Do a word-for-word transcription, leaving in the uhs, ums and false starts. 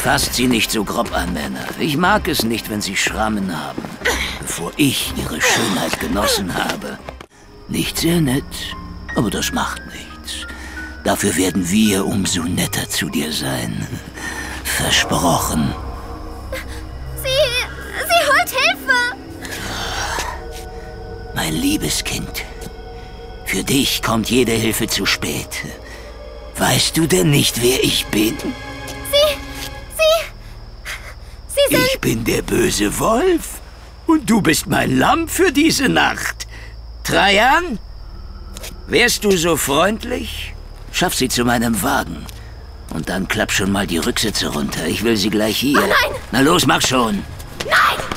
Fasst sie nicht so grob an, Männer. Ich mag es nicht, wenn sie Schrammen haben, bevor ich ihre Schönheit genossen habe. Nicht sehr nett, aber das macht nichts. Dafür werden wir umso netter zu dir sein. Versprochen. Sie... sie holt Hilfe! Mein liebes Kind, für dich kommt jede Hilfe zu spät. Weißt du denn nicht, wer ich bin? Sie... sie... sie sind... Ich bin der böse Wolf und du bist mein Lamm für diese Nacht. Trajan, wärst du so freundlich? Schaff sie zu meinem Wagen. Und dann klapp schon mal die Rücksitze runter. Ich will sie gleich hier. Oh nein! Na los, mach schon. Nein!